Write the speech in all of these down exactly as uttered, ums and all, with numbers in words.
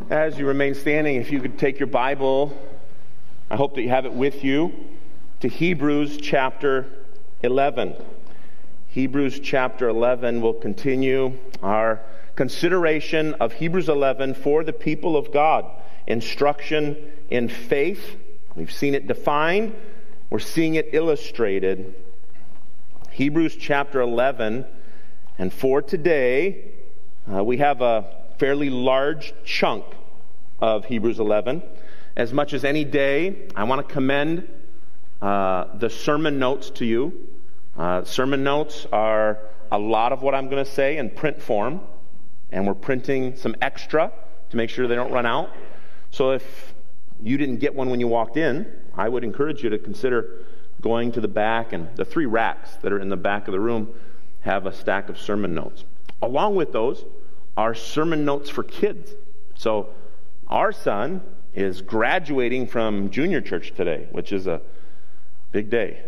As you remain standing, if you could take your Bible, I hope that you have it with you, to Hebrews chapter eleven. Hebrews chapter eleven will continue our consideration of Hebrews eleven for the people of God. Instruction in faith. We've seen it defined. We're seeing it illustrated. Hebrews chapter eleven. And for today, uh, we have a fairly large chunk of Hebrews eleven. As much as any day, I want to commend uh, the sermon notes to you. Uh, sermon notes are a lot of what I'm going to say in print form, and we're printing some extra to make sure they don't run out. So if you didn't get one when you walked in, I would encourage you to consider going to the back, and the three racks that are in the back of the room have a stack of sermon notes. Along with those are sermon notes for kids. So our son is graduating from junior church today, which is a big day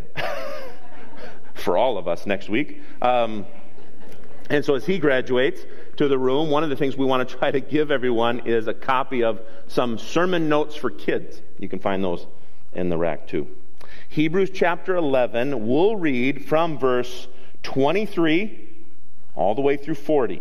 for all of us next week. Um, and so as he graduates to the room, one of the things we want to try to give everyone is a copy of some sermon notes for kids. You can find those in the rack too. Hebrews chapter eleven, we'll read from verse twenty-three all the way through forty.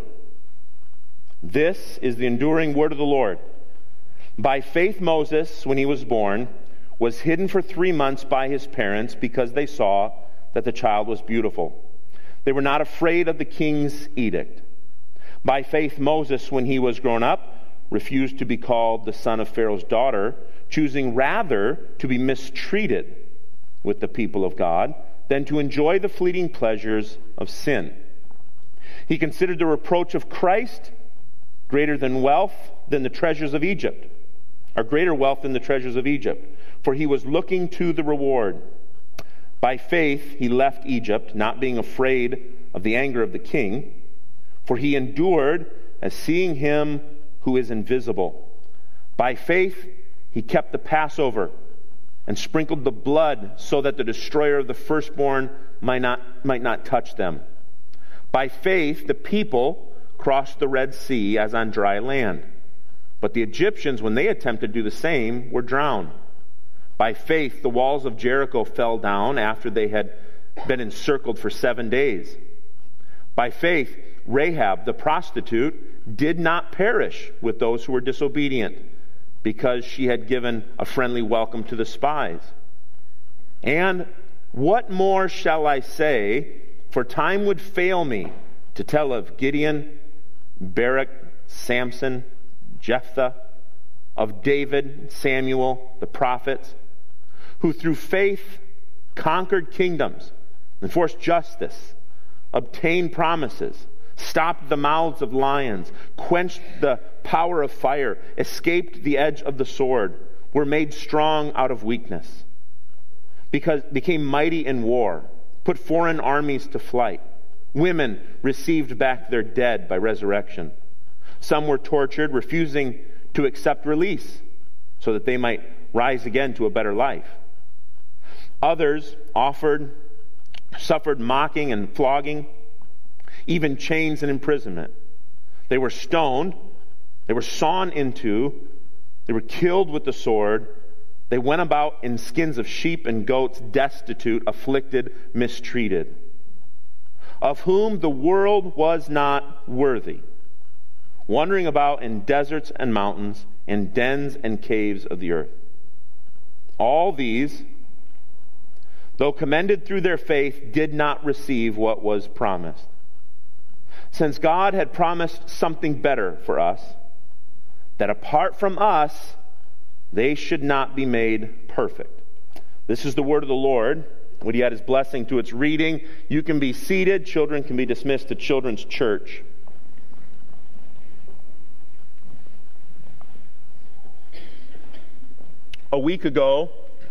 This is the enduring word of the Lord. By faith Moses, when he was born, was hidden for three months by his parents because they saw that the child was beautiful. They were not afraid of the king's edict. By faith Moses, when he was grown up, refused to be called the son of Pharaoh's daughter, choosing rather to be mistreated with the people of God than to enjoy the fleeting pleasures of sin. He considered the reproach of Christ greater than wealth than the treasures of Egypt, or greater wealth than the treasures of Egypt, for he was looking to the reward. By faith he left Egypt, not being afraid of the anger of the king, for he endured as seeing him who is invisible. By faith he kept the Passover and sprinkled the blood so that the destroyer of the firstborn might not, might not touch them. By faith, the people crossed the Red Sea as on dry land. But the Egyptians, when they attempted to do the same, were drowned. By faith, the walls of Jericho fell down after they had been encircled for seven days. By faith, Rahab, the prostitute, did not perish with those who were disobedient, because she had given a friendly welcome to the spies. And what more shall I say? For time would fail me to tell of Gideon, Barak, Samson, Jephthah, of David, Samuel, the prophets, who through faith conquered kingdoms, enforced justice, obtained promises, stopped the mouths of lions, quenched the power of fire, escaped the edge of the sword, were made strong out of weakness, because became mighty in war, put foreign armies to flight. Women received back their dead by resurrection. Some were tortured, refusing to accept release, so that they might rise again to a better life. Others offered, suffered mocking and flogging, even chains and imprisonment. They were stoned, they were sawn into, they were killed with the sword. They went about in skins of sheep and goats, destitute, afflicted, mistreated, of whom the world was not worthy, wandering about in deserts and mountains, in dens and caves of the earth. All these, though commended through their faith, did not receive what was promised, since God had promised something better for us, that apart from us, they should not be made perfect. This is the word of the Lord. Would he add his blessing to its reading? You can be seated. Children can be dismissed to children's church. A week ago,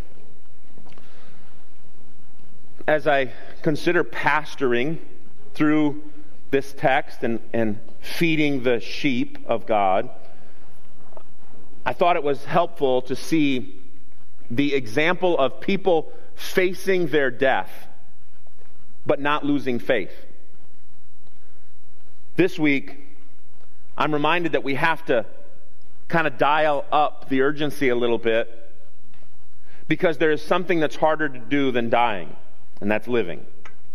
as I consider pastoring through this text and, and feeding the sheep of God, I thought it was helpful to see the example of people facing their death but not losing faith. This week, I'm reminded that we have to kind of dial up the urgency a little bit, because there is something that's harder to do than dying, and that's living.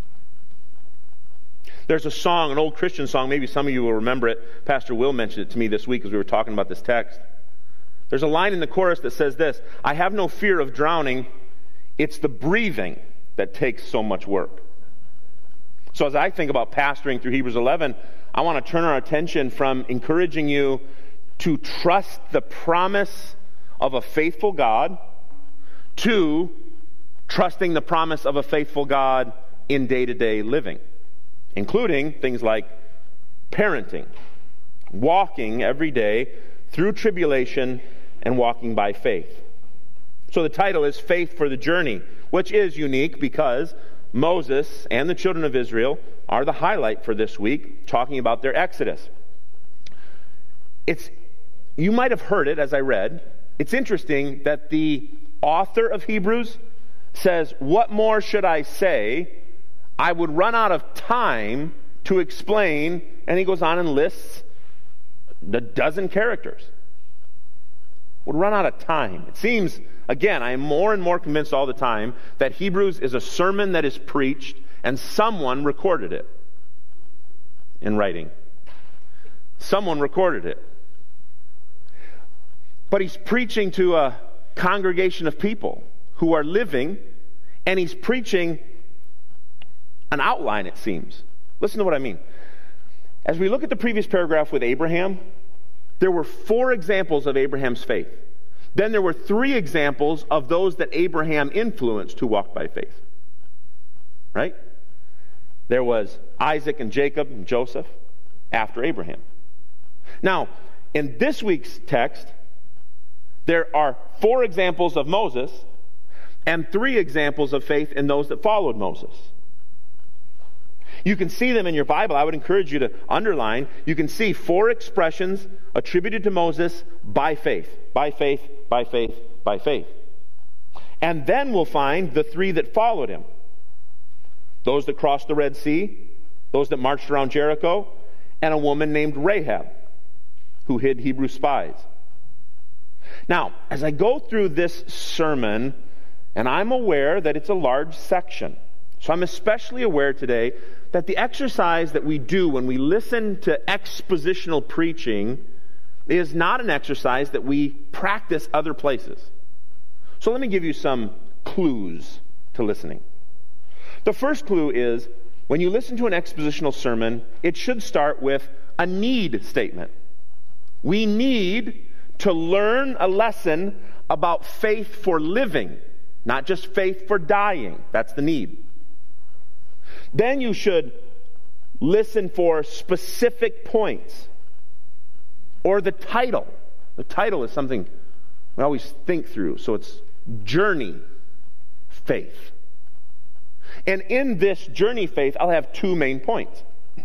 There's a song, an old Christian song, maybe some of you will remember it. Pastor Will mentioned it to me this week as we were talking about this text. There's a line in the chorus that says this: I have no fear of drowning, it's the breathing that takes so much work. So as I think about pastoring through Hebrews eleven, I want to turn our attention from encouraging you to trust the promise of a faithful God to trusting the promise of a faithful God in day-to-day living, including things like parenting, walking every day through tribulation and walking by faith. So the title is Faith for the Journey, which is unique because Moses and the children of Israel are the highlight for this week, talking about their exodus. It's, you might have heard it as I read. It's interesting that the author of Hebrews says, what more should I say? I would run out of time to explain, and he goes on and lists a dozen characters. Would run out of time. It seems, again, I am more and more convinced all the time that Hebrews is a sermon that is preached and someone recorded it in writing. Someone recorded it. But he's preaching to a congregation of people who are living, and he's preaching an outline, it seems. Listen to what I mean. As we look at the previous paragraph with Abraham, there were four examples of Abraham's faith. Then there were three examples of those that Abraham influenced who walked by faith. Right? There was Isaac and Jacob and Joseph after Abraham. Now, in this week's text, there are four examples of Moses and three examples of faith in those that followed Moses. You can see them in your Bible. I would encourage you to underline. You can see four expressions attributed to Moses by faith, by faith, by faith, by faith. And then we'll find the three that followed him. Those that crossed the Red Sea, those that marched around Jericho, and a woman named Rahab, who hid Hebrew spies. Now, as I go through this sermon, and I'm aware that it's a large section, so I'm especially aware today that the exercise that we do when we listen to expositional preaching is not an exercise that we practice other places. So let me give you some clues to listening. The first clue is, when you listen to an expositional sermon, it should start with a need statement. We need to learn a lesson about faith for living, not just faith for dying. That's the need. Then you should listen for specific points. Or the title. The title is something we always think through. So it's Journey Faith. And in this Journey Faith, I'll have two main points,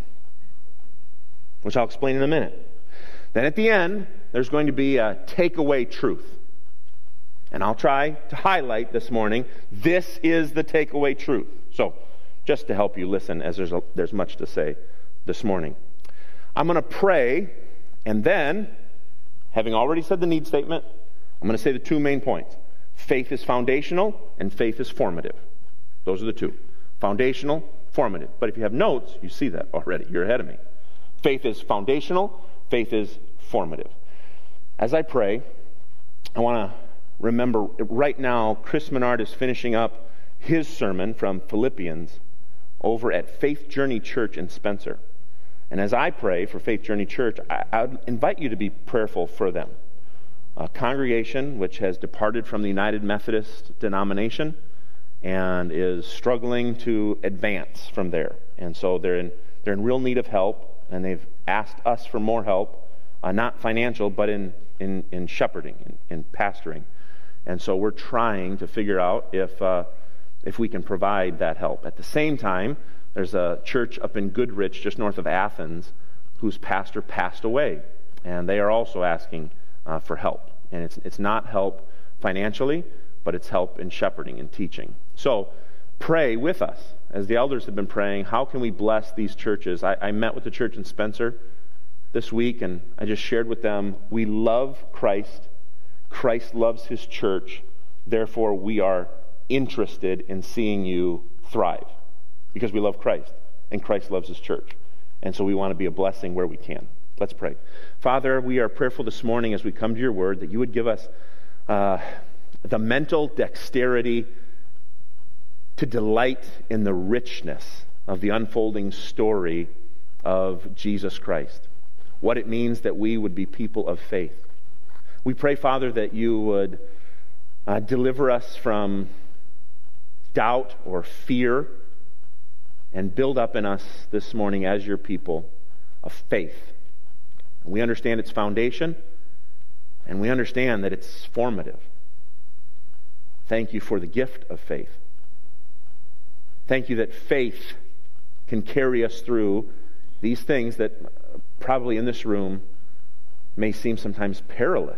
which I'll explain in a minute. Then at the end, there's going to be a takeaway truth. And I'll try to highlight this morning, this is the takeaway truth. So, just to help you listen, as there's, a, there's much to say this morning. I'm going to pray, and then, having already said the need statement, I'm going to say the two main points. Faith is foundational, and faith is formative. Those are the two. Foundational, formative. But if you have notes, you see that already. You're ahead of me. Faith is foundational, faith is formative. As I pray, I want to remember, right now, Chris Menard is finishing up his sermon from Philippians over at Faith Journey Church in Spencer. And as I pray for Faith Journey Church, I, I would invite you to be prayerful for them. A congregation which has departed from the United Methodist denomination and is struggling to advance from there. And so they're in, they're in real need of help, and they've asked us for more help, uh, not financial, but in, in, in shepherding, in, in pastoring. And so we're trying to figure out if uh, if we can provide that help. At the same time, there's a church up in Goodrich, just north of Athens, whose pastor passed away. And they are also asking uh, for help. And it's it's not help financially, but it's help in shepherding and teaching. So pray with us. As the elders have been praying, how can we bless these churches? I, I met with the church in Spencer this week, and I just shared with them, we love Christ. Christ loves his church. Therefore, we are interested in seeing you thrive because we love Christ, and Christ loves his church. And so we want to be a blessing where we can. Let's pray. Father, we are prayerful this morning as we come to your word that you would give us uh, the mental dexterity to delight in the richness of the unfolding story of Jesus Christ, what it means that we would be people of faith. We pray, Father, that you would uh, deliver us from doubt or fear and build up in us this morning as your people of faith. We understand its foundation, and we understand that it's formative. Thank you for the gift of faith. Thank you that faith can carry us through these things that probably in this room may seem sometimes perilous.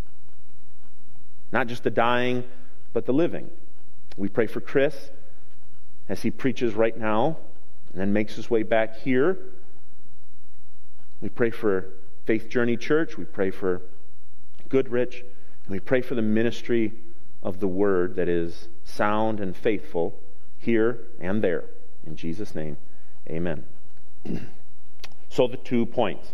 Not just the dying, but the living. We pray for Chris as he preaches right now and then makes his way back here. We pray for Faith Journey Church. We pray for Goodrich. And we pray for the ministry of the Word that is sound and faithful here and there. In Jesus' name, amen. So the two points.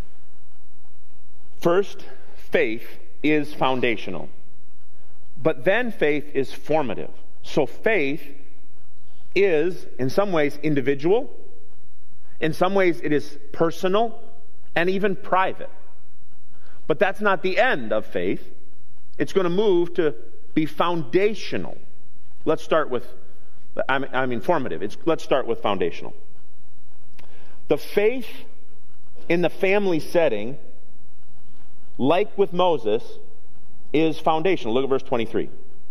First, faith is foundational. But then faith is formative. So faith is, in some ways, individual. In some ways, it is personal and even private. But that's not the end of faith. It's going to move to be foundational. Let's start with, I mean, I mean formative. It's, let's start with foundational. The faith in the family setting, like with Moses, is foundational. Look at verse twenty-three.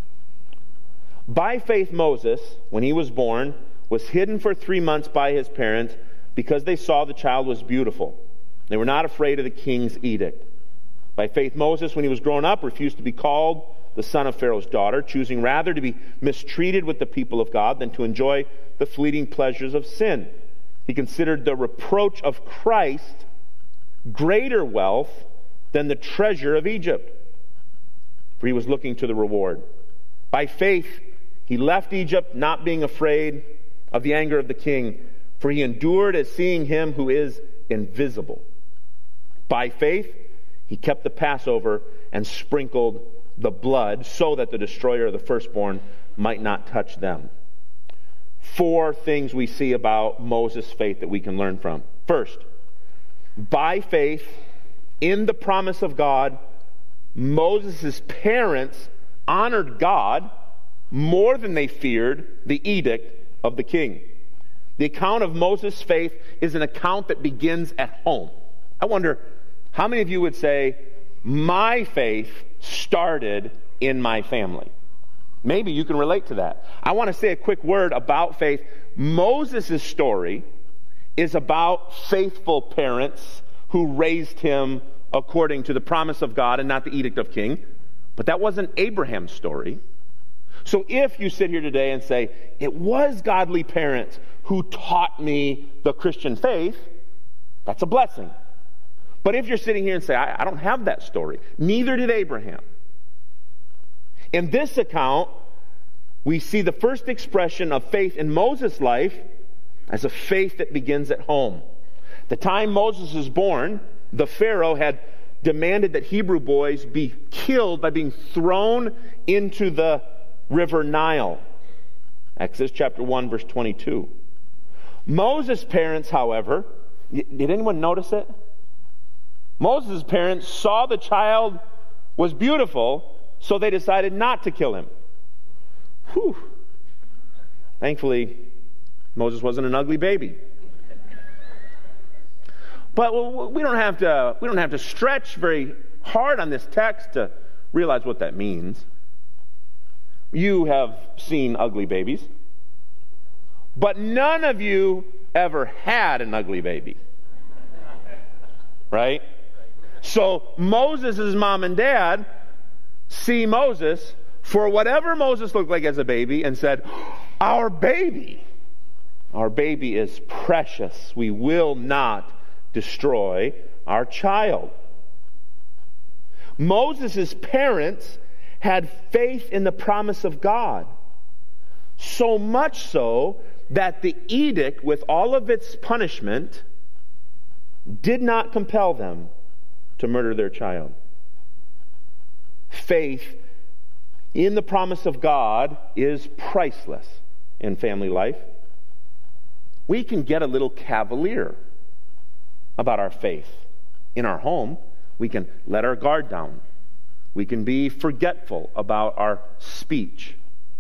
By faith Moses, when he was born, was hidden for three months by his parents because they saw the child was beautiful. They were not afraid of the king's edict. By faith Moses, when he was grown up, refused to be called the son of Pharaoh's daughter, choosing rather to be mistreated with the people of God than to enjoy the fleeting pleasures of sin. He considered the reproach of Christ greater wealth than the treasure of Egypt, for he was looking to the reward. By faith he left Egypt, not being afraid of the anger of the king, for he endured as seeing him who is invisible. By faith he kept the Passover and sprinkled the blood so that the destroyer of the firstborn might not touch them. Four things we see about Moses' faith that we can learn from. First, by faith in the promise of God, Moses' parents honored God more than they feared the edict of the king. The account of Moses' faith is an account that begins at home. I wonder how many of you would say, my faith started in my family? Maybe you can relate to that. I want to say a quick word about faith. Moses' story is about faithful parents who raised him according to the promise of God and not the edict of king. But that wasn't Abraham's story. So if you sit here today and say, it was godly parents who taught me the Christian faith, that's a blessing. But if you're sitting here and say, I, I don't have that story, neither did Abraham. In this account, we see the first expression of faith in Moses' life as a faith that begins at home. The time Moses is born, the Pharaoh had demanded that Hebrew boys be killed by being thrown into the river Nile. Exodus chapter one, verse twenty-two. Moses' parents, however, did anyone notice it? Moses' parents saw the child was beautiful, so they decided not to kill him. Whew. Thankfully, Moses wasn't an ugly baby. But we don't have to, we don't have to stretch very hard on this text to realize what that means. You have seen ugly babies, but none of you ever had an ugly baby. Right? So Moses' mom and dad see Moses for whatever Moses looked like as a baby and said, our baby, our baby is precious. We will not destroy our child. Moses' parents had faith in the promise of God, so much so that the edict, with all of its punishment, did not compel them to murder their child. Faith in the promise of God is priceless in family life. We can get a little cavalier about our faith. In our home, we can let our guard down. We can be forgetful about our speech.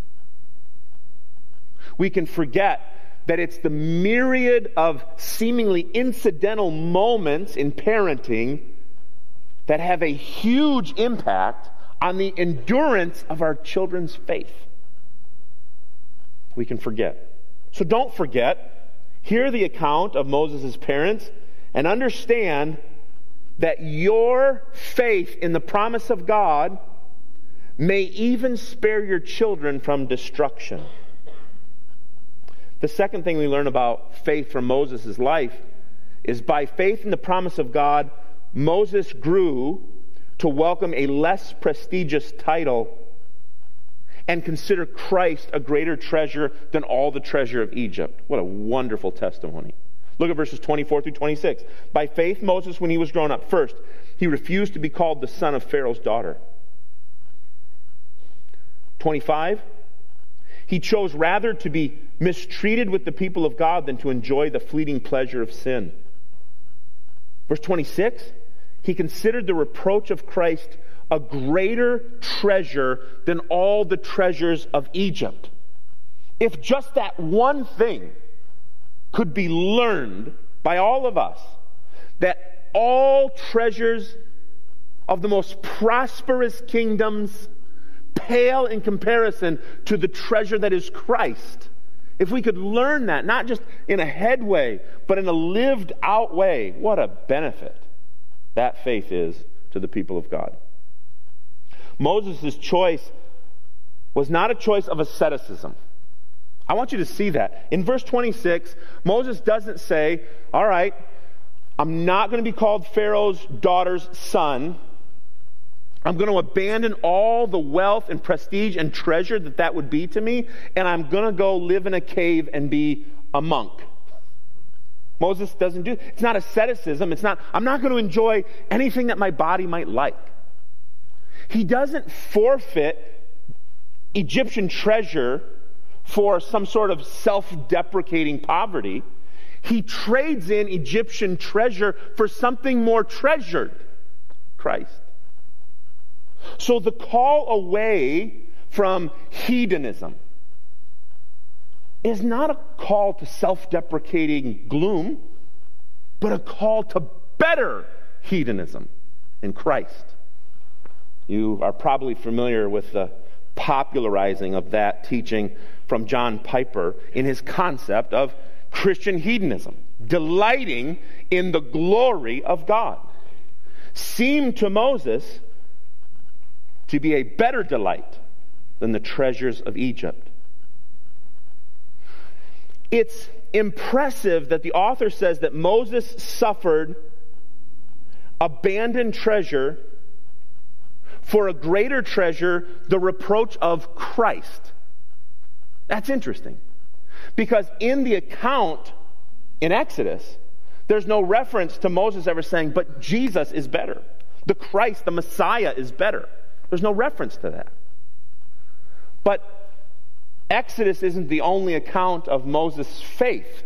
We can forget that it's the myriad of seemingly incidental moments in parenting that have a huge impact on the endurance of our children's faith. We can forget. So don't forget. Hear the account of Moses' parents and understand that your faith in the promise of God may even spare your children from destruction. The second thing we learn about faith from Moses' life is by faith in the promise of God, Moses grew to welcome a less prestigious title and consider Christ a greater treasure than all the treasure of Egypt. What a wonderful testimony. Look at verses twenty-four through twenty-six. By faith, Moses, when he was grown up, first, he refused to be called the son of Pharaoh's daughter. twenty-five, he chose rather to be mistreated with the people of God than to enjoy the fleeting pleasure of sin. Verse twenty-six, he considered the reproach of Christ a greater treasure than all the treasures of Egypt. If just that one thing could be learned by all of us, that all treasures of the most prosperous kingdoms pale in comparison to the treasure that is Christ. If we could learn that, not just in a head way, but in a lived out way, what a benefit that faith is to the people of God. Moses' choice was not a choice of asceticism. I want you to see that. In verse twenty-six, Moses doesn't say, all right, I'm not going to be called Pharaoh's daughter's son. I'm going to abandon all the wealth and prestige and treasure that that would be to me, and I'm going to go live in a cave and be a monk. Moses doesn't do, it's not asceticism. It's not, I'm not going to enjoy anything that my body might like. He doesn't forfeit Egyptian treasure for some sort of self-deprecating poverty. He trades in Egyptian treasure for something more treasured, Christ. So the call away from hedonism is not a call to self-deprecating gloom, but a call to better hedonism in Christ. You are probably familiar with the popularizing of that teaching from John Piper in his concept of Christian hedonism, delighting in the glory of God, seemed to Moses to be a better delight than the treasures of Egypt. It's impressive that the author says that Moses suffered abandoned treasure for a greater treasure, the reproach of Christ. That's interesting. Because in the account in Exodus, there's no reference to Moses ever saying, but Jesus is better. The Christ, the Messiah, is better. There's no reference to that. But Exodus isn't the only account of Moses' faith.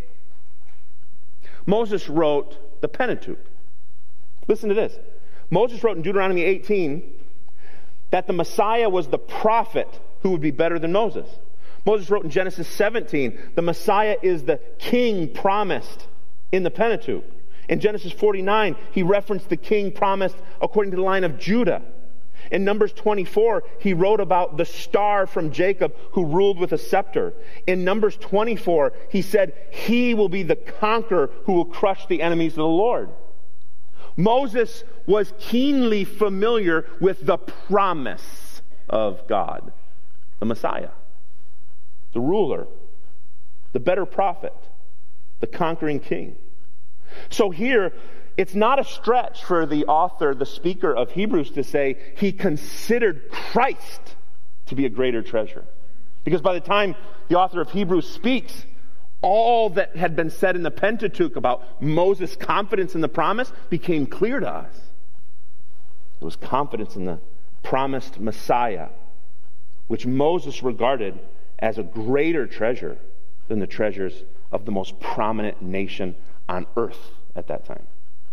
Moses wrote the Pentateuch. Listen to this. Moses wrote in Deuteronomy eighteen that the Messiah was the prophet who would be better than Moses. Moses wrote in Genesis seventeen, the Messiah is the king promised in the Pentateuch. In Genesis forty-nine, he referenced the king promised according to the line of Judah. In Numbers twenty-four, he wrote about the star from Jacob who ruled with a scepter. In Numbers twenty-four, he said, he will be the conqueror who will crush the enemies of the Lord. Moses was keenly familiar with the promise of God, the Messiah, the ruler, the better prophet, the conquering king. So here, it's not a stretch for the author, the speaker of Hebrews, to say he considered Christ to be a greater treasure. Because by the time the author of Hebrews speaks, all that had been said in the Pentateuch about Moses' confidence in the promise became clear to us. It was confidence in the promised Messiah, which Moses regarded as a greater treasure than the treasures of the most prominent nation on earth at that time.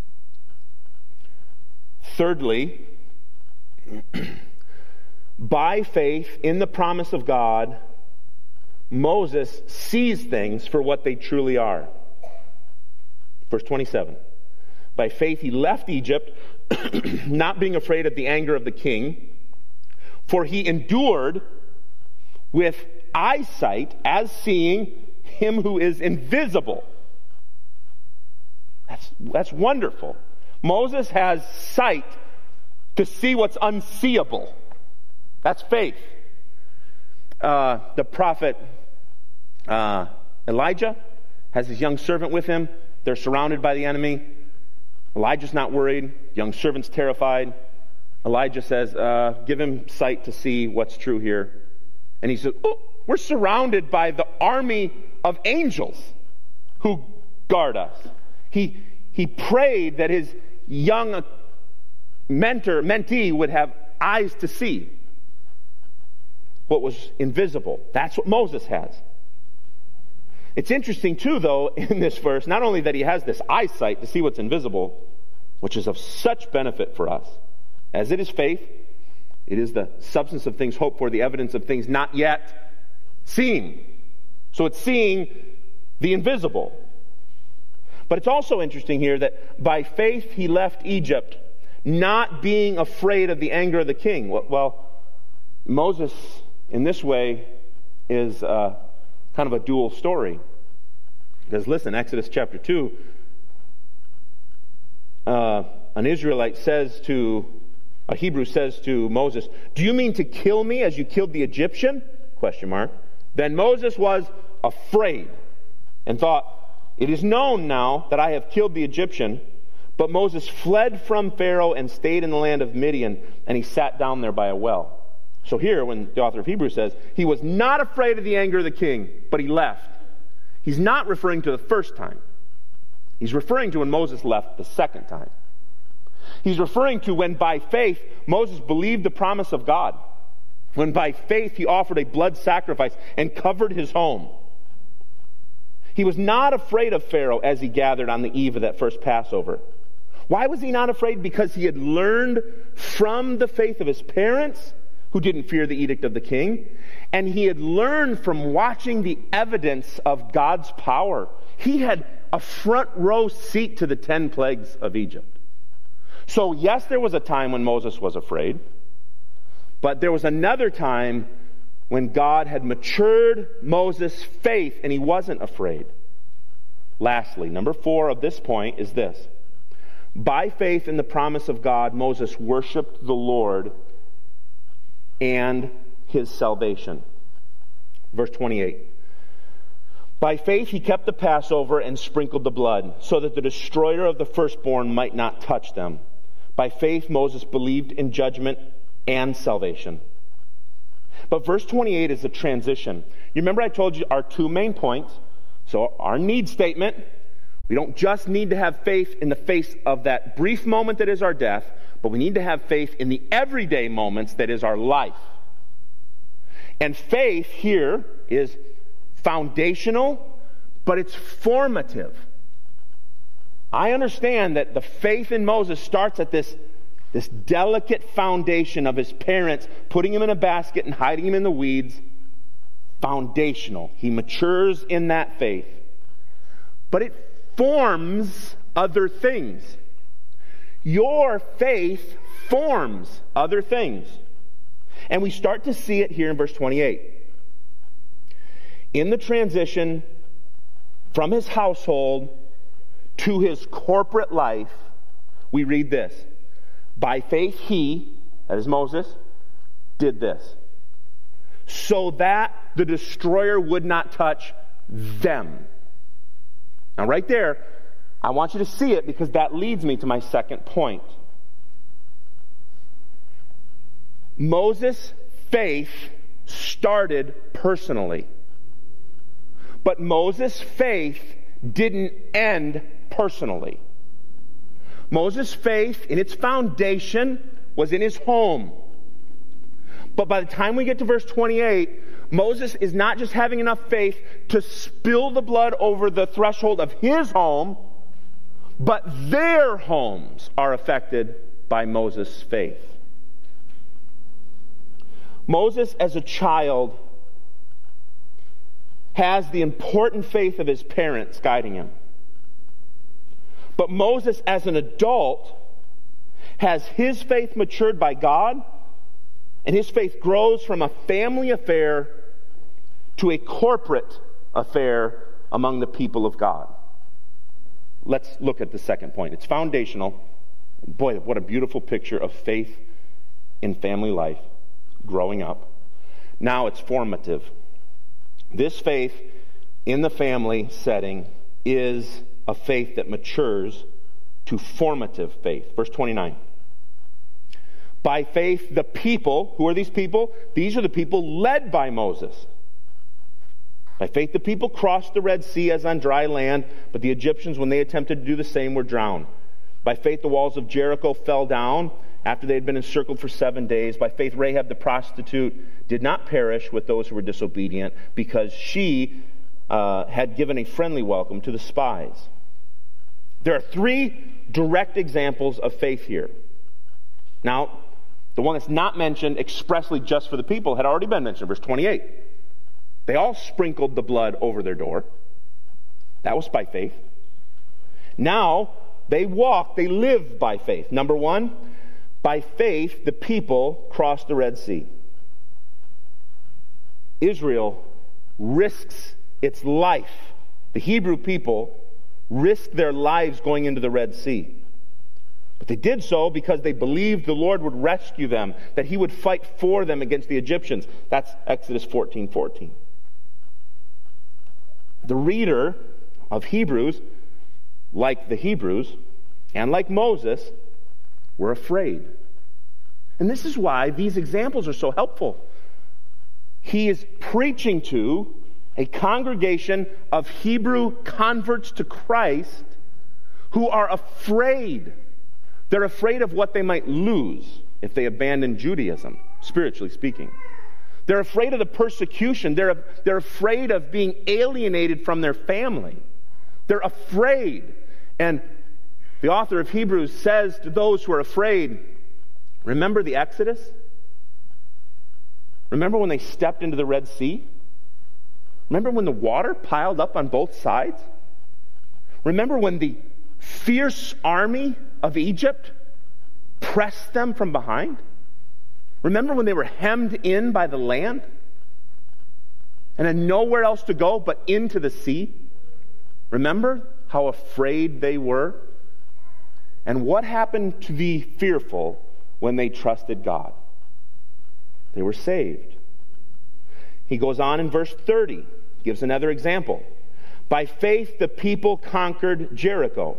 Thirdly, by faith in the promise of God, Moses sees things for what they truly are. Verse twenty-seven. By faith he left Egypt, not being afraid of the anger of the king, for he endured with eyesight as seeing him who is invisible. That's, that's wonderful. Moses has sight to see what's unseeable. That's faith. Uh, the prophet uh, Elijah has his young servant with him. They're surrounded by the enemy. Elijah's not worried. Young servant's terrified. Elijah says, uh, give him sight to see what's true here. And he says, oh, we're surrounded by the army of angels who guard us. He, he prayed that his young mentor, mentee would have eyes to see what was invisible. That's what Moses has. It's interesting too, though, in this verse, not only that he has this eyesight to see what's invisible, which is of such benefit for us, as it is faith, it is the substance of things hoped for, the evidence of things not yet seen. So it's seeing the invisible. But it's also interesting here that by faith he left Egypt, not being afraid of the anger of the king. Well, Moses, in this way, is uh, kind of a dual story. Because listen, Exodus chapter two, uh, an Israelite says to, a Hebrew says to Moses, do you mean to kill me as you killed the Egyptian? Question mark. Then Moses was afraid and thought, it is known now that I have killed the Egyptian. But Moses fled from Pharaoh and stayed in the land of Midian, and he sat down there by a well. So here, when the author of Hebrews says, he was not afraid of the anger of the king, but he left. He's not referring to the first time. He's referring to when Moses left the second time. He's referring to when by faith Moses believed the promise of God. When by faith he offered a blood sacrifice and covered his home. He was not afraid of Pharaoh as he gathered on the eve of that first Passover. Why was he not afraid? Because he had learned from the faith of his parents, who didn't fear the edict of the king, and he had learned from watching the evidence of God's power. He had a front row seat to the ten plagues of Egypt. So yes, there was a time when Moses was afraid, but there was another time when God had matured Moses' faith and he wasn't afraid. Lastly, number four of this point is this. By faith in the promise of God, Moses worshiped the Lord and his salvation. Verse twenty-eight. By faith he kept the Passover and sprinkled the blood, so that the destroyer of the firstborn might not touch them. By faith Moses believed in judgment and salvation. But verse twenty-eight is a transition. You remember I told you our two main points. So our need statement, we don't just need to have faith in the face of that brief moment that is our death, but we need to have faith in the everyday moments that is our life. And faith here is foundational, but it's formative. I understand that the faith in Moses starts at this, this delicate foundation of his parents putting him in a basket and hiding him in the weeds. Foundational. He matures in that faith. But it forms other things. Your faith forms other things. And we start to see it here in verse twenty-eight. In the transition from his household to his corporate life, we read this. By faith he, that is Moses, did this, so that the destroyer would not touch them. Now right there, I want you to see it because that leads me to my second point. Moses' faith started personally. But Moses' faith didn't end personally. Moses' faith in its foundation was in his home. But by the time we get to verse twenty-eight, Moses is not just having enough faith to spill the blood over the threshold of his home, but their homes are affected by Moses' faith. Moses, as a child, has the important faith of his parents guiding him. But Moses, as an adult, has his faith matured by God, and his faith grows from a family affair to a corporate affair among the people of God. Let's look at the second point. It's foundational. Boy, what a beautiful picture of faith in family life, growing up. Now it's formative. This faith in the family setting is a faith that matures to formative faith. Verse twenty-nine. By faith, the people, who are these people? These are the people led by Moses. By faith, the people crossed the Red Sea as on dry land, but the Egyptians, when they attempted to do the same, were drowned. By faith, the walls of Jericho fell down after they had been encircled for seven days. By faith, Rahab the prostitute did not perish with those who were disobedient, because she uh, had given a friendly welcome to the spies. There are three direct examples of faith here. Now, the one that's not mentioned expressly just for the people had already been mentioned, verse twenty-eight. They all sprinkled the blood over their door. That was by faith. Now, they walk, they live by faith. Number one, by faith, the people crossed the Red Sea. Israel risks its life. The Hebrew people risked their lives going into the Red Sea. But they did so because they believed the Lord would rescue them, that he would fight for them against the Egyptians. That's Exodus fourteen fourteen. The reader of Hebrews, like the Hebrews, and like Moses, were afraid. And this is why these examples are so helpful. He is preaching to a congregation of Hebrew converts to Christ who are afraid. They're afraid of what they might lose if they abandon Judaism, spiritually speaking. They're afraid of the persecution. They're, they're afraid of being alienated from their family. They're afraid. And the author of Hebrews says to those who are afraid, remember the Exodus? Remember when they stepped into the Red Sea? Remember when the water piled up on both sides? Remember when the fierce army of Egypt pressed them from behind? Remember when they were hemmed in by the land and had nowhere else to go but into the sea? Remember how afraid they were? And what happened to the fearful when they trusted God? They were saved. He goes on in verse thirty, gives another example. By faith the people conquered Jericho.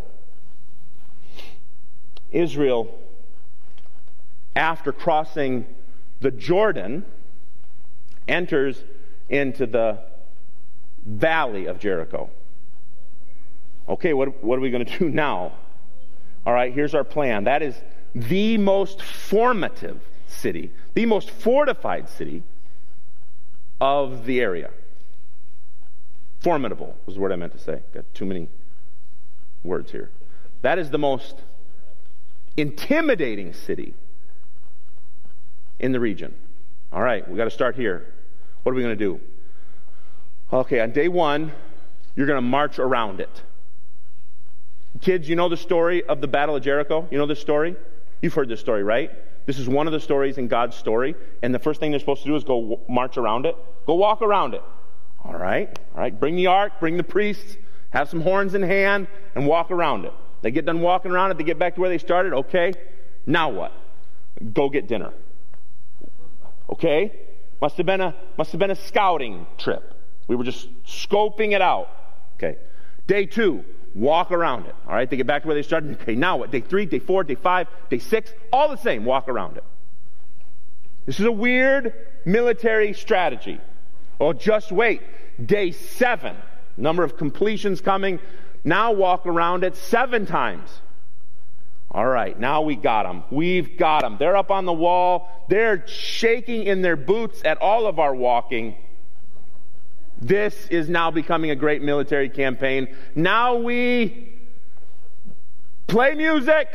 Israel, after crossing the Jordan, enters into the valley of Jericho. Okay, what, what are we going to do now? All right, here's our plan. That is the most formative city, the most fortified city of the area. Formidable was the word I meant to say. Got too many words here. That is the most intimidating city in the region. All right, we got to start here. What are we going to do? Okay, on day one, you're going to march around it. Kids, you know the story of the Battle of Jericho? You know this story? You've heard this story, right? This is one of the stories in God's story, and the first thing they're supposed to do is go w- march around it. Go walk around it. All right, all right. Bring the ark, bring the priests, have some horns in hand, and walk around it. They get done walking around it, they get back to where they started. Okay, now what? Go get dinner. Okay? Must have been a must have been a scouting trip. We were just scoping it out. Okay. Day two, walk around it. All right, they get back to where they started. Okay, now what? Day three, day four, day five, day six, all the same, walk around it. This is a weird military strategy. Oh, just wait. Day seven, number of completions coming. Now walk around it seven times. All right, now we got them. We've got them. They're up on the wall. They're shaking in their boots at all of our walking. This is now becoming a great military campaign. Now we play music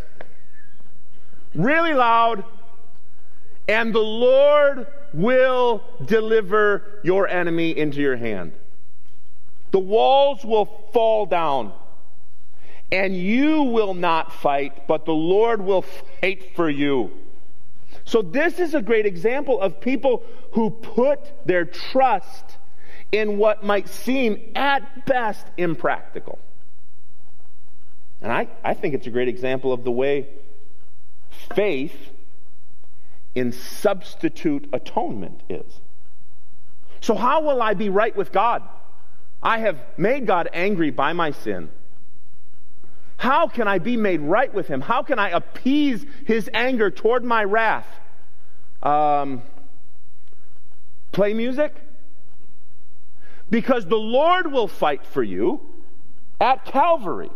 really loud, and the Lord will deliver your enemy into your hand. The walls will fall down, and you will not fight, but the Lord will fight for you. So this is a great example of people who put their trust in what might seem at best impractical. And I, I think it's a great example of the way faith in substitute atonement is. So how will I be right with God? I have made God angry by my sin. How can I be made right with Him? How can I appease His anger toward my wrath? Um, play music? Because the Lord will fight for you at Calvary.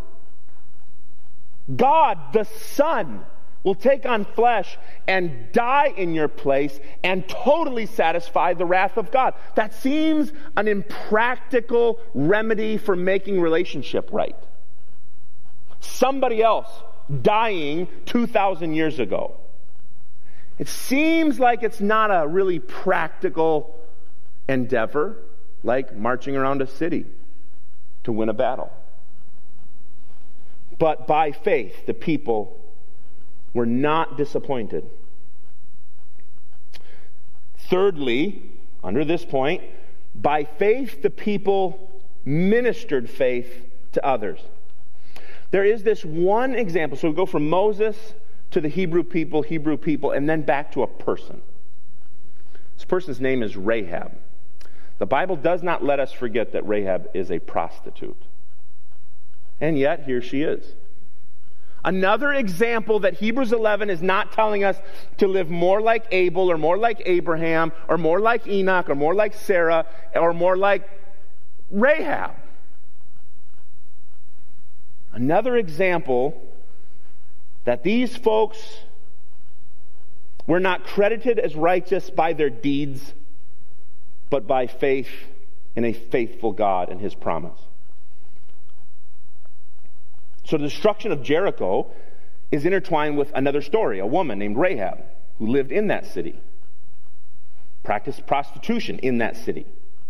God, the Son, will take on flesh and die in your place and totally satisfy the wrath of God. That seems an impractical remedy for making relationship right. Somebody else dying two thousand years ago. It seems like it's not a really practical endeavor, like marching around a city to win a battle. But by faith, the people were not disappointed. Thirdly, under this point, by faith, the people ministered faith to others. There is this one example. So we go from Moses to the Hebrew people, Hebrew people, and then back to a person. This person's name is Rahab. The Bible does not let us forget that Rahab is a prostitute. And yet, here she is. Another example that Hebrews eleven is not telling us to live more like Abel or more like Abraham or more like Enoch or more like Sarah or more like Rahab. Another example that these folks were not credited as righteous by their deeds, but by faith in a faithful God and His promise. So the destruction of Jericho is intertwined with another story, a woman named Rahab who lived in that city, practiced prostitution in that city.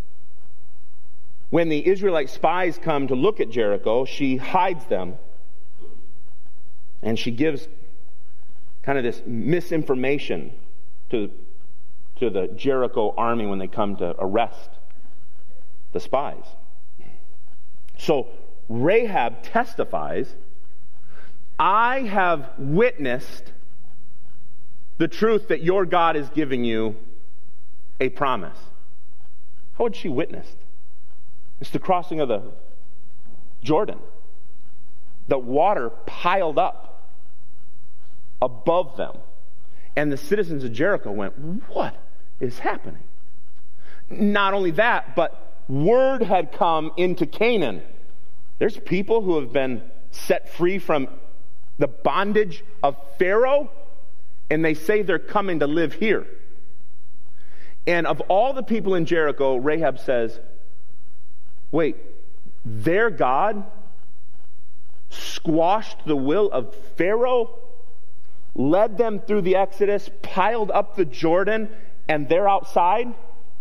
When the Israelite spies come to look at Jericho, she hides them, and she gives kind of this misinformation to, to the Jericho army when they come to arrest the spies. So Rahab testifies, I have witnessed the truth that your God is giving you a promise. How had she witnessed? It's the crossing of the Jordan. The water piled up above them. And the citizens of Jericho went, what is happening? Not only that, but word had come into Canaan. There's people who have been set free from the bondage of Pharaoh, and they say they're coming to live here. And of all the people in Jericho, Rahab says, wait, their God squashed the will of Pharaoh, led them through the Exodus, piled up the Jordan, and they're outside?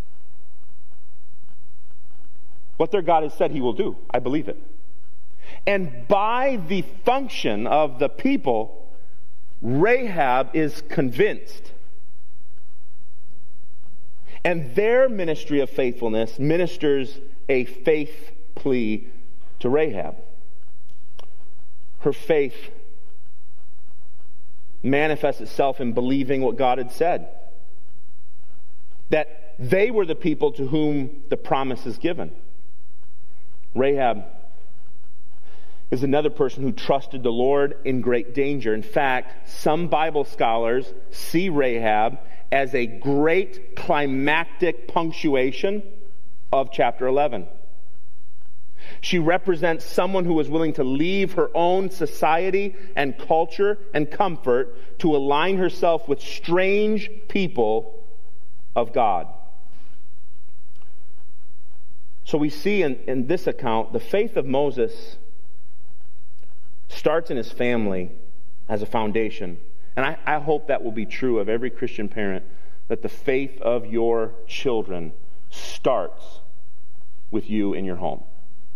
What their God has said He will do. I believe it. And by the function of the people, Rahab is convinced. And their ministry of faithfulness ministers a faith plea to Rahab. Her faith manifests itself in believing what God had said. That they were the people to whom the promise is given. Rahab is another person who trusted the Lord in great danger. In fact, some Bible scholars see Rahab as a great climactic punctuation of chapter eleven. She represents someone who was willing to leave her own society and culture and comfort to align herself with strange people of God. So we see in, in this account, the faith of Moses starts in his family as a foundation. And I, I hope that will be true of every Christian parent, that the faith of your children starts with you in your home.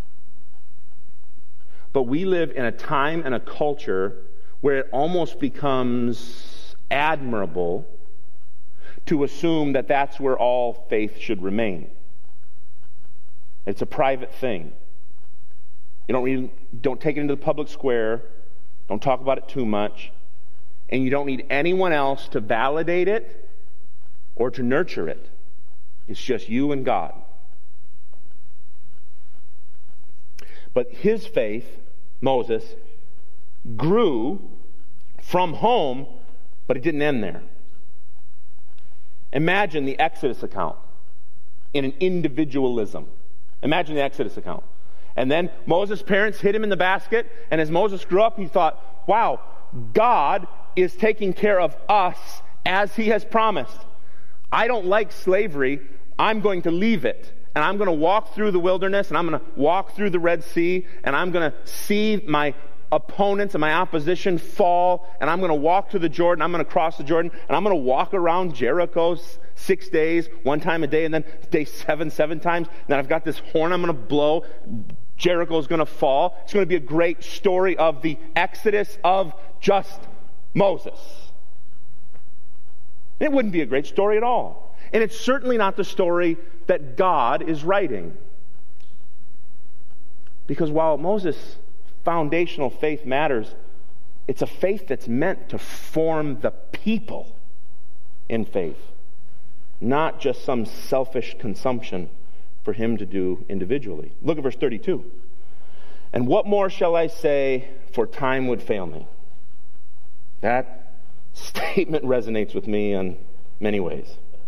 But we live in a time and a culture where it almost becomes admirable to assume that that's where all faith should remain. It's a private thing. You don't really, don't take it into the public square. Don't talk about it too much. And you don't need anyone else to validate it or to nurture it. It's just you and God. But his faith, Moses, grew from home, but it didn't end there. Imagine the Exodus account in an individualism. Imagine the Exodus account. And then Moses' parents hid him in the basket, and as Moses grew up, he thought, wow, God is taking care of us as he has promised. I don't like slavery. I'm going to leave it. And I'm going to walk through the wilderness, and I'm going to walk through the Red Sea, and I'm going to see my opponents and my opposition fall, and I'm going to walk to the Jordan, I'm going to cross the Jordan, and I'm going to walk around Jericho six days, one time a day, and then day seven, seven times. And then I've got this horn I'm going to blow. Jericho's going to fall. It's going to be a great story of the Exodus of just Moses. It wouldn't be a great story at all. And it's certainly not the story that God is writing. Because while Moses' foundational faith matters, it's a faith that's meant to form the people in faith, not just some selfish consumption for him to do individually. Look at verse thirty-two. And what more shall I say, for time would fail me? That statement resonates with me in many ways.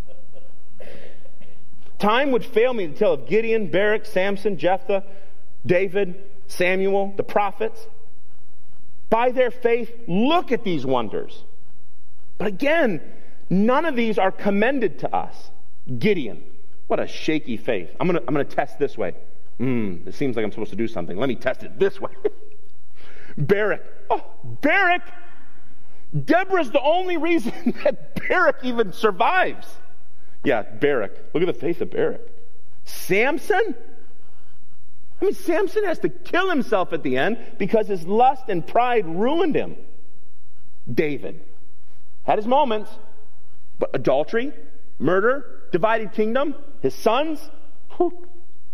Time would fail me to tell of Gideon, Barak, Samson, Jephthah, David, Samuel, the prophets. By their faith, look at these wonders. But again, none of these are commended to us. Gideon, what a shaky faith. I'm going to I'm going to test this way. Hmm, it seems like I'm supposed to do something. Let me test it this way. Barak. Oh, Barak. Deborah's the only reason that Barak even survives. Yeah, Barak. Look at the faith of Barak. Samson? I mean, Samson has to kill himself at the end because his lust and pride ruined him. David had his moments, but adultery, murder, divided kingdom, his sons. Whew.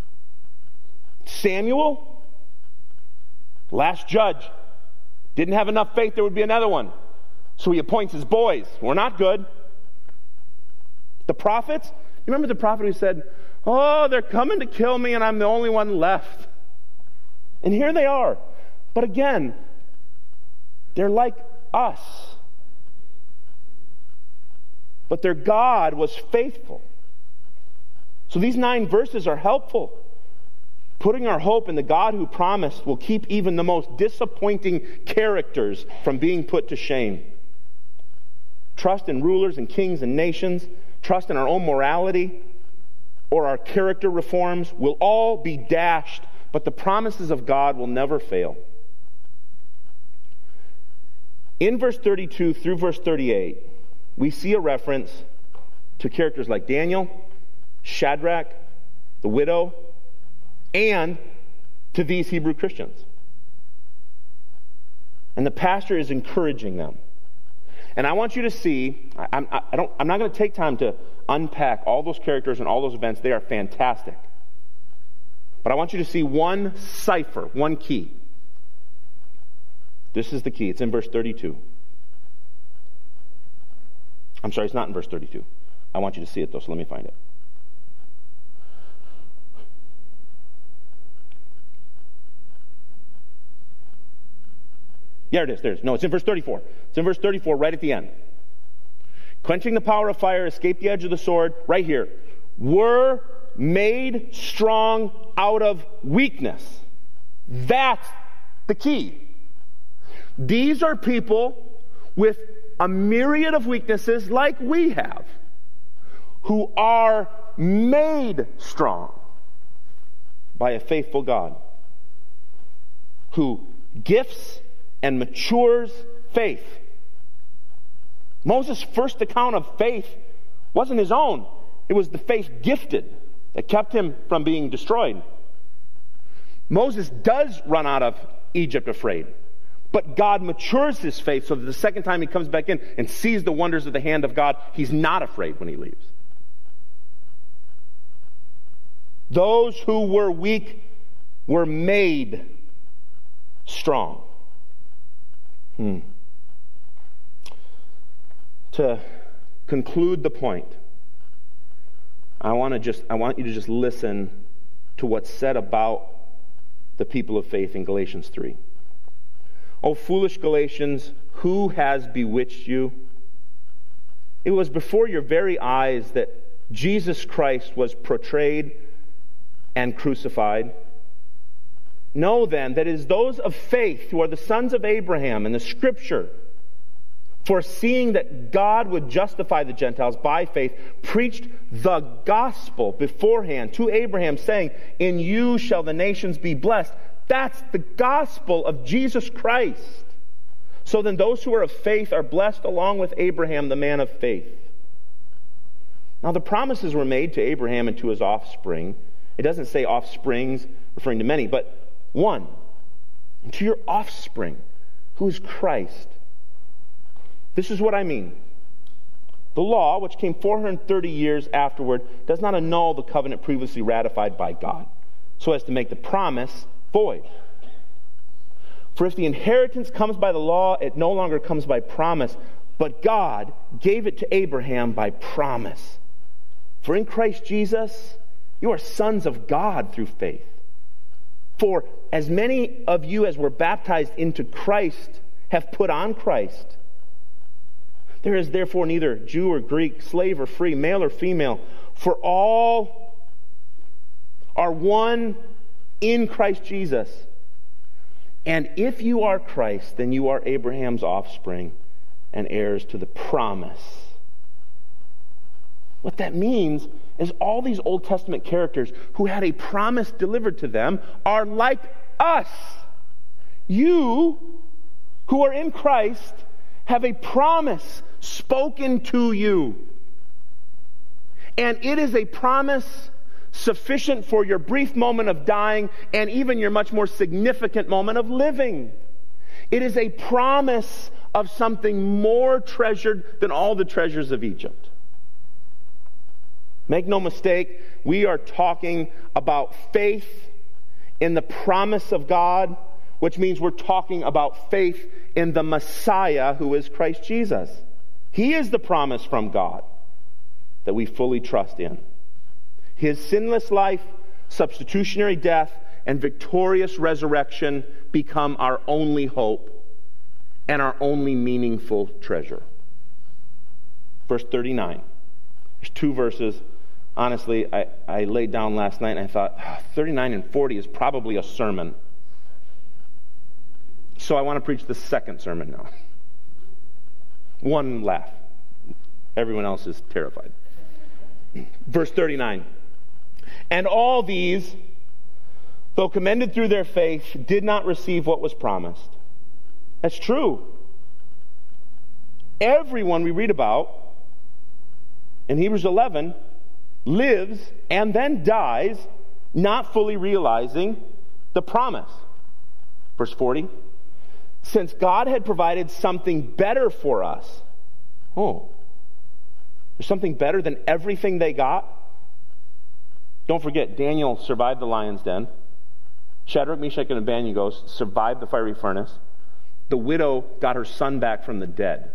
Samuel, last judge, didn't have enough faith there would be another one. So he appoints his boys. We're not good. The prophets, you remember the prophet who said, oh, they're coming to kill me and I'm the only one left. And here they are. But again, they're like us. But their God was faithful. So these nine verses are helpful. Putting our hope in the God who promised will keep even the most disappointing characters from being put to shame. Trust in rulers and kings and nations, trust in our own morality or our character reforms will all be dashed, but the promises of God will never fail. In verse thirty-two through verse thirty-eight, we see a reference to characters like Daniel, Shadrach, the widow, and to these Hebrew Christians. And the pastor is encouraging them. And I want you to see, I, I, I don't, I'm not going to take time to unpack all those characters and all those events. They are fantastic. But I want you to see one cipher, one key. This is the key. It's in verse thirty-two. I'm sorry, it's not in verse thirty-two. I want you to see it though, so let me find it. Yeah, it is. There it is. No, it's in verse thirty-four. It's in verse thirty-four, right at the end. Quenching the power of fire, escape the edge of the sword, right here. Were made strong out of weakness. That's the key. These are people with a myriad of weaknesses like we have, who are made strong by a faithful God, who gifts and matures faith. Moses' first account of faith wasn't his own. It was the faith gifted that kept him from being destroyed. Moses does run out of Egypt afraid, but God matures his faith so that the second time he comes back in and sees the wonders of the hand of God, he's not afraid when he leaves. Those who were weak were made strong. Hmm. To conclude the point, I want to just I want you to just listen to what's said about the people of faith in Galatians three. O foolish Galatians, who has bewitched you? It was before your very eyes that Jesus Christ was portrayed and crucified. Know then that it is those of faith who are the sons of Abraham in the Scripture, foreseeing that God would justify the Gentiles by faith, preached the gospel beforehand to Abraham, saying, in you shall the nations be blessed. That's the gospel of Jesus Christ. So then those who are of faith are blessed along with Abraham, the man of faith. Now the promises were made to Abraham and to his offspring. It doesn't say offsprings, referring to many, but one. And to your offspring, who is Christ. This is what I mean. The law, which came four hundred thirty years afterward, does not annul the covenant previously ratified by God, so as to make the promise void. For if the inheritance comes by the law, it no longer comes by promise, but God gave it to Abraham by promise. For in Christ Jesus, you are sons of God through faith. For as many of you as were baptized into Christ have put on Christ. There is therefore neither Jew or Greek, slave or free, male or female, for all are one in Christ Jesus. And if you are Christ, then you are Abraham's offspring and heirs to the promise. What that means is all these Old Testament characters who had a promise delivered to them are like us. You, who are in Christ, have a promise spoken to you. And it is a promise sufficient for your brief moment of dying and even your much more significant moment of living. It is a promise of something more treasured than all the treasures of Egypt. Make no mistake, we are talking about faith in the promise of God, which means we're talking about faith in the Messiah, who is Christ Jesus. He is the promise from God that we fully trust in. His sinless life, substitutionary death, and victorious resurrection become our only hope and our only meaningful treasure. Verse thirty-nine. There's two verses. Honestly, I, I laid down last night and I thought, oh, thirty-nine and forty is probably a sermon. So I want to preach the second sermon now. One laugh. Everyone else is terrified. Verse thirty-nine. And all these, though commended through their faith, did not receive what was promised. That's true. Everyone we read about in Hebrews eleven lives and then dies not fully realizing the promise. Verse forty. Since God had provided something better for us. Oh. There's something better than everything they got? Don't forget, Daniel survived the lion's den. Shadrach, Meshach, and Abednego survived the fiery furnace. The widow got her son back from the dead.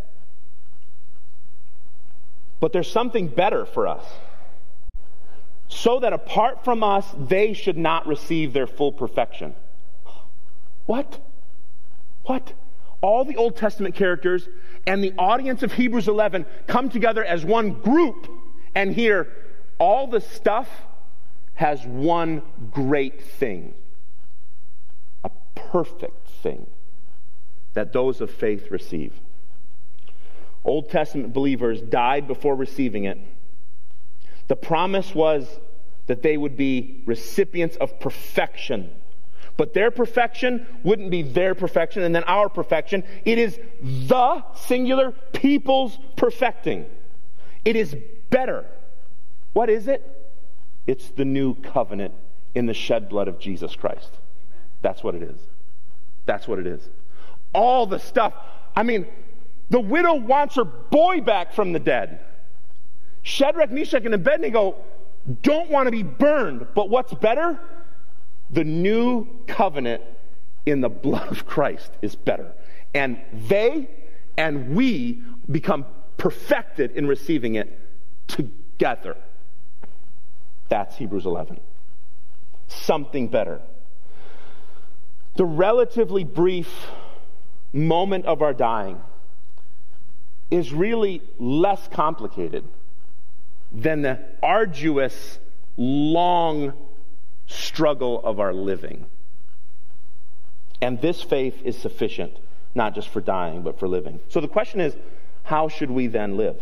But there's something better for us. So that apart from us, they should not receive their full perfection. What? What? all the Old Testament characters and the audience of Hebrews eleven come together as one group, and here, all the stuff has one great thing. A perfect thing that those of faith receive. Old Testament believers died before receiving it. The promise was that they would be recipients of perfection. But their perfection wouldn't be their perfection and then our perfection. It is the singular people's perfecting. It is better. What is it? It's the new covenant in the shed blood of Jesus Christ. That's what it is. That's what it is. All the stuff. I mean, the widow wants her boy back from the dead. Shadrach, Meshach, and Abednego don't want to be burned. But what's better? The new covenant in the blood of Christ is better. And they and we become perfected in receiving it together. That's Hebrews eleven. Something better. The relatively brief moment of our dying is really less complicated than the arduous, long struggle of our living. And this faith is sufficient, not just for dying, but for living. So the question is, how should we then live?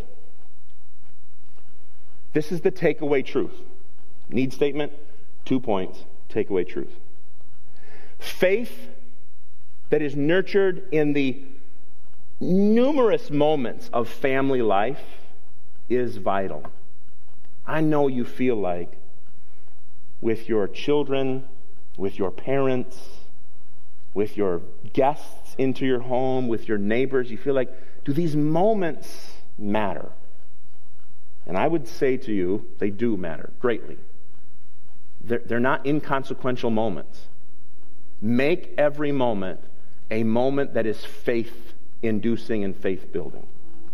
This is the takeaway truth. Need statement, two points, takeaway truth. Faith that is nurtured in the numerous moments of family life is vital. I know you feel like with your children, with your parents, with your guests into your home, with your neighbors, you feel like, do these moments matter? And I would say to you, they do matter greatly. They're, they're not inconsequential moments. Make every moment a moment that is faith-inducing and faith-building.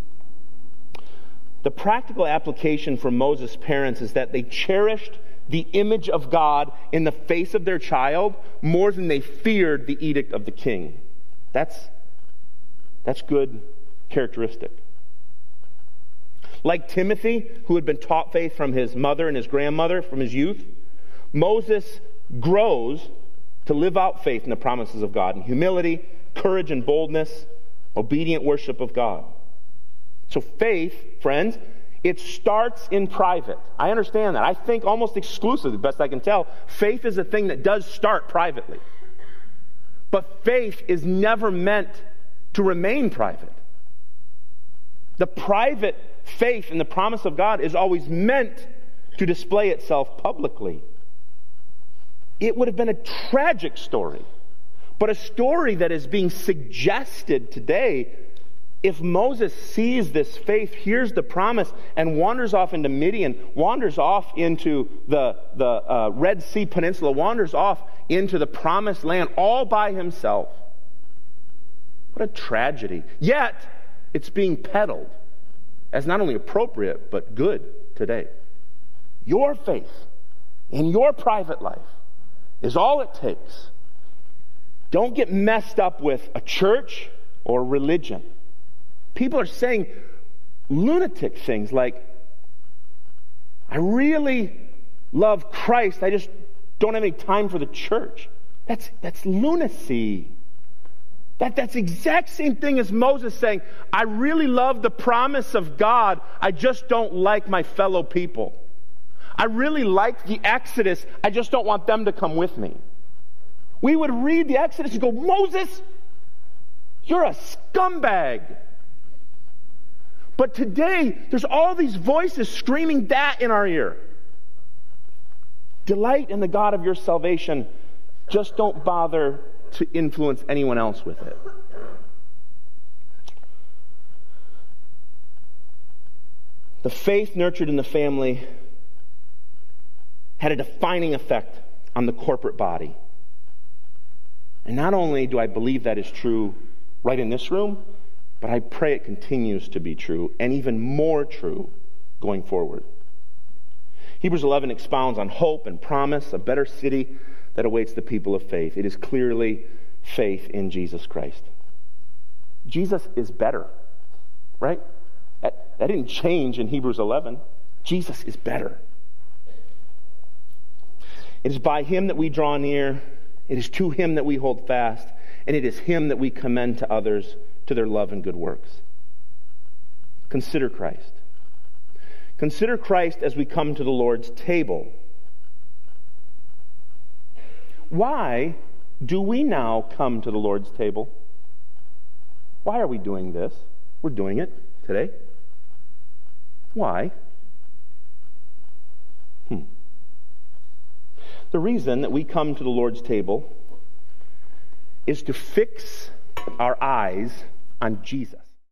The practical application for Moses' parents is that they cherished the image of God in the face of their child more than they feared the edict of the king. That's, that's good characteristic. Like Timothy, who had been taught faith from his mother and his grandmother from his youth, Moses grows to live out faith in the promises of God in humility, courage and boldness, obedient worship of God. So faith, friends, it starts in private. I understand that. I think almost exclusively, best I can tell, faith is a thing that does start privately. But faith is never meant to remain private. The private faith in the promise of God is always meant to display itself publicly. It would have been a tragic story, but a story that is being suggested today. If Moses sees this faith, hears the promise, and wanders off into Midian, wanders off into the, the uh, Red Sea Peninsula, wanders off into the promised land all by himself. What a tragedy. Yet, it's being peddled as not only appropriate, but good today. Your faith in your private life is all it takes. Don't get messed up with a church or religion. People are saying lunatic things like, I really love Christ, I just don't have any time for the church. That's, that's lunacy. That, that's the exact same thing as Moses saying, I really love the promise of God, I just don't like my fellow people. I really like the Exodus, I just don't want them to come with me. We would read the Exodus and go, Moses, you're a scumbag. But today, there's all these voices screaming that in our ear. Delight in the God of your salvation. Just don't bother to influence anyone else with it. The faith nurtured in the family had a defining effect on the corporate body. And not only do I believe that is true right in this room, but I pray it continues to be true, and even more true going forward. Hebrews eleven expounds on hope and promise, a better city that awaits the people of faith. It is clearly faith in Jesus Christ. Jesus is better, right? That, that didn't change in Hebrews eleven. Jesus is better. It is by him that we draw near. It is to him that we hold fast. And it is him that we commend to others to their love and good works. Consider Christ. Consider Christ as we come to the Lord's table. Why do we now come to the Lord's table? Why are we doing this? We're doing it today. Why? Hmm. The reason that we come to the Lord's table is to fix our eyes on Jesus.